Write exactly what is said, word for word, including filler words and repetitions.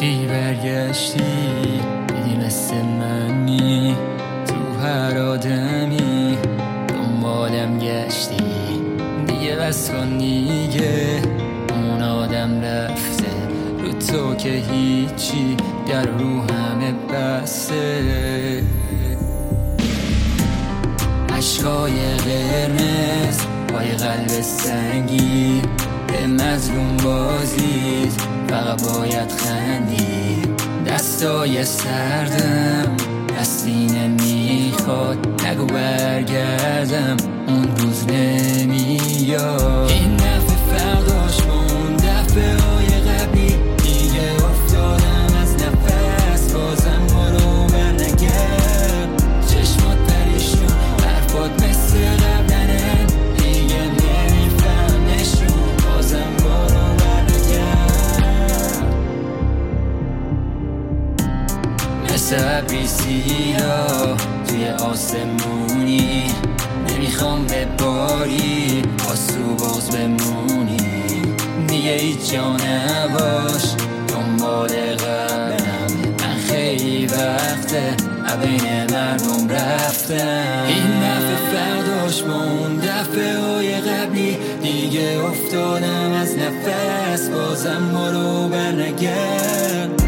وقتی برگشتی دیدی مثل منی، تو هر آدمی دنبالم گشتی. دیگه بس کن دیگه، اون آدم رفته، رو تو که هیچی، در رو همه بسته. عشقای قرمز پای قلب سنگی، به مظلوم بازید فقط باید خندی. دستای سردم دستی نمیخواد، نگو برگردم اون روز نمیاد. این دفعه فرداش اون دفعه های قبلی، دیگه افتادم از نفس، بازم برو برنگرد. چشمات پریشون، حرفات مثل قبلنه، دیگه نمیفهم نشون، بازم برو برنگرد. مثل ابری سیاه توی آسمونی، نمیخوام بباری آسو باز بمونی. دیگه هیچ جا نباش دنبال قلبم، من خیلی وقته بین مردم رفتم. این دفعه فرداش با اون دفعه های قبلی، دیگه افتادم از نفس، بازم برو برنگرد.